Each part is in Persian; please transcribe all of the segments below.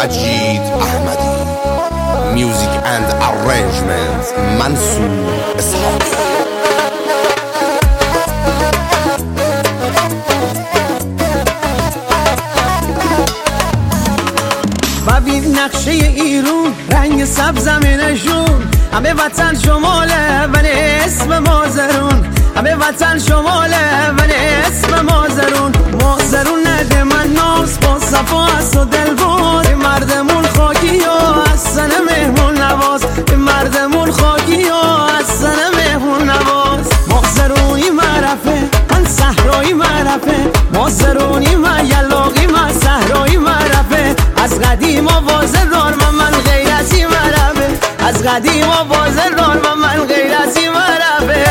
مجید احمدی. Music and arrangements منصور اسحاقی. ببین نقشه ایرون، رنگ سبز زمینشون، همه وطن شماله ولی اسم مازرون، همه وطن شماله ولی اسم مازرون. مازرون نده من ناز با صفا است و دلبار، مردمون خاکی و از سن مهمون نواز، مردمون خاکی و از سن مهمون نواز. مازرونی معرفه من صحرایی معرفه، مازرونی من یلاقی من صحرایی معرفه. از قدیم آواز دار من غیرتی معرفه، از قدیم آواز دار من غیرتی معرفه.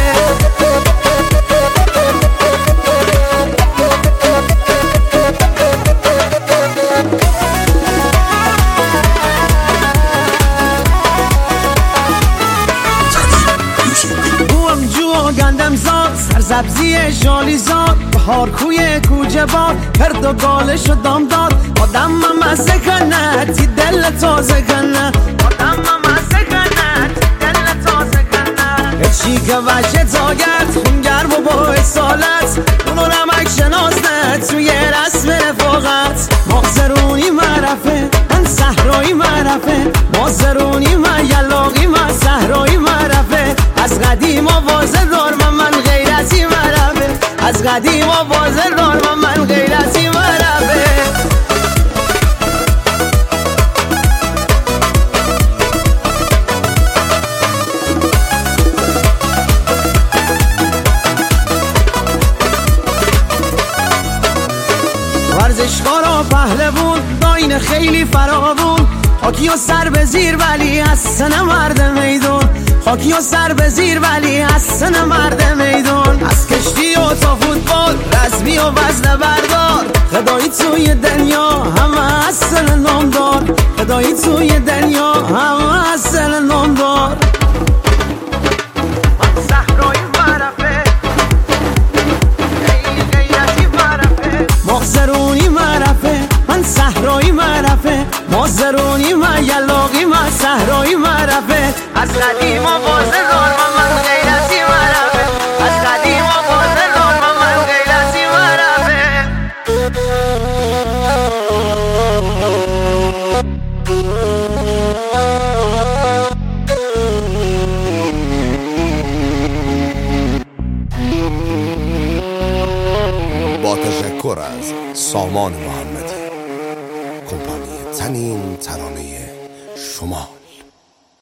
بوم جو گندم زاد، سرسبزی شالی زاد، بهار کوی کوچه باد، کرد و گالش و دام داد. آدم مزه کنه تی دل تازه کنه، آدم مزه کنه تی دل تازه کنه. هیچی که وجه تاگرد خونگر و با اصالت، اونو رمک شناسته توی رسم رفاقت. مازرونی معرفه من صحرایی معرفه، مازرونی من یلاقی من صحرایی معرفه. از قدیم آواز دار من غیرتی معرفه، از قدیم آواز دار من غیرتی معرفه. ورزشکارا پهلوون داین خیلی فراوون، خاکی و سر به زیر ولی حسن مرد میدون، خاکی و سر به زیر ولی حسن مرد میدون. از کشتی و تا فوتبال، رزمی و وزن بردار، خدایی توی دنیا همه حسن نامدار، خدایی توی دنیا همه حسن نامدار. مازرونی معرفه من صحرایی معرفه، مازرونی من یلاقی من صحرایی معرفه. از قدیم آواز دار من غیرتی معرفه، از قدیم آواز دار من غیرتی معرفه. با تشکر از سامان محمدی، کمپانی تنین ترانه شما.